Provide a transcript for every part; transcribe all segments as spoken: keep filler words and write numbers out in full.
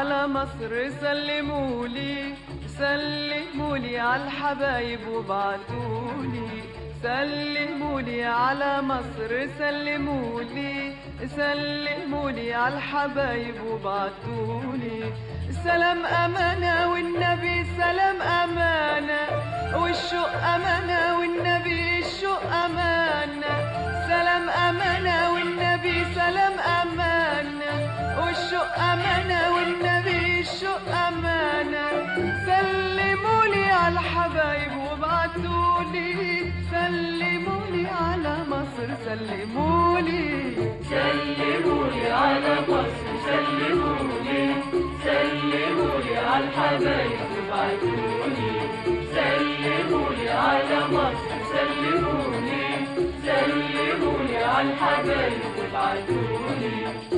على مصر سلمولي، سلمولي على الحبايب وبعتولي، سلمولي على مصر سلمولي، سلمولي على الحبايب وبعتولي. سلام أمانة والنبي سلام أمانة، والشوق أمانة والنبي الشوق أمانة. سلام أمانة والنبي سلام أمانة، والشوق أمانة والنبي الشوق أمانة. سلمولي على الحبايب وبعتولي، سلمولي على مصر سلمولي، سلمولي على مصر سلمولي، سلمولي على الحبايب وبعتولي، سلمولي على مصر سلمولي، سلمولي على الحبايب وبعتولي.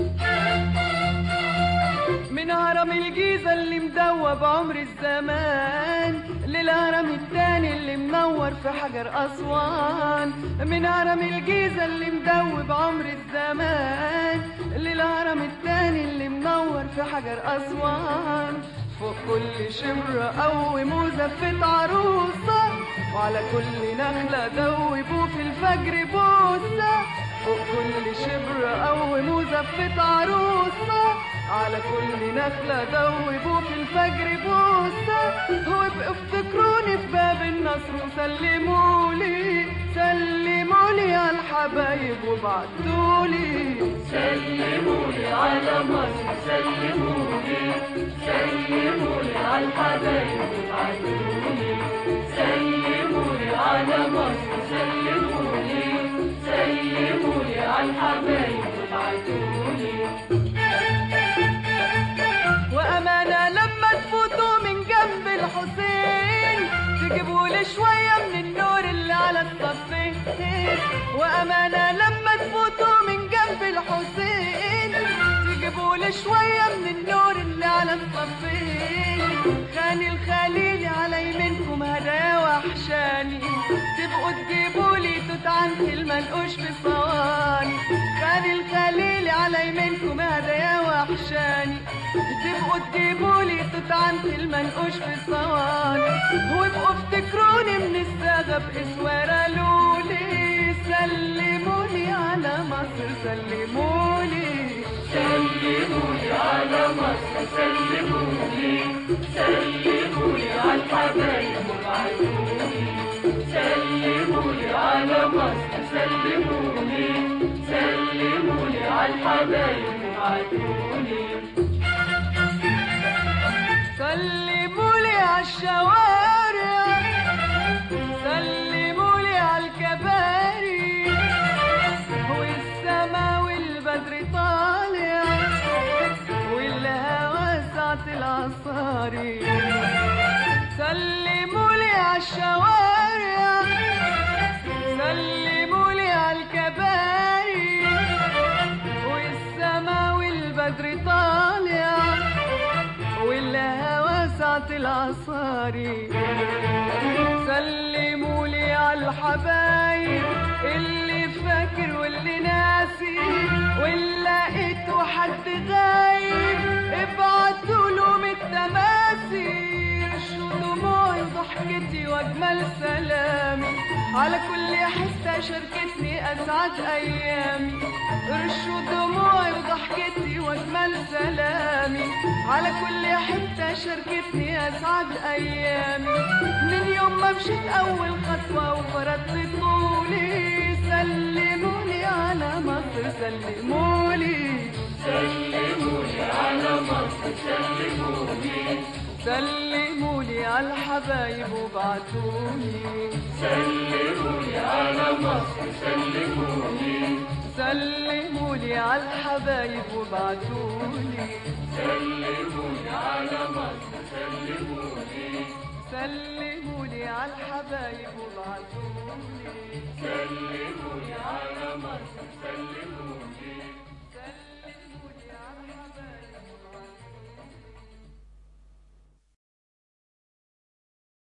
من هرم الجيزة اللي مدوب عمر الزمان للهرم التاني اللي منور في حجر أسوان. من هرم الجيزة اللي مدوب عمر الزمان للهرم التاني اللي منور في حجر أسوان. فوق كل شبر قوم وزفة عروسة، وعلى كل نخلة دوبوا في الفجر بوسة. فوق كل شبر قوم وزفة عروسة، على كل نخلة دوبوا في الفجر بوسة. وابقوا افتكروني في باب النصر وسلمولي، سلمولي على الحبايب وبعتولي، سلمولي على مصر سلمولي، سلمولي على الحبايب وبعتولي، سلمولي على مصر سلمولي، سلمولي على الحبايب وبعتولي. وأمانة لما تفوتوا من جنب الحسين تجيبولي شوية من النور اللي على الصفين. وأمانة لما تفوتوا من جنب الحسين تجيبولي شوية من النور اللي على الصفين. خاني الخليل على يمينكم هدايا وحشاني، تبقوا تجيبولي توت عنك المنقوش في صواني. خاني الخليل على يمينكم هدايا وحشاني، تبقوا تجيبولي توت عنك المنقوش في صواني. وابقوا افتكروني من الساغة بإسوارة لولي، سلمولي على مصر سلمولي، سلمولي على مصر سلمولي، سلمولي على الحبايب وبعتولي، سلمولي على مصر سلمولي، سلمولي على الحبايب وبعتولي. سلمولي على الشوارع، سلمولي على الكباري، والسما والبدر طالع والهوى ساعة العصاري. سلمولي على الشوارع، سلمولي على الكباري، والسما والبدر طالع والهوى ساعة العصاري. سلمولي على الحبايب اللي فاكر واللي ناسي، واللي لقيته حد غايب ابعتولهم التماثيل. شو دموعي وضحكتي واجمل سلامي، على كل حتة شاركتني اسعد ايامي. رشوا دموعي وضحكتي واجمل سلامي، على كل حتة شاركتني اسعد ايامي. من يوم ما مشيت اول خطوة وفرضت طولي، سلمولي على مصر سلمولي، سلمولي على مصر سلمولي، سلمولي على الحبايب وبعتولي، سلمولي على مصر سلمولي، سلمولي على الحبايب وبعتولي، سلمولي على مصر سلمولي، سلمولي على الحبايب وبعتولي، سلمولي على مصر سلمولي.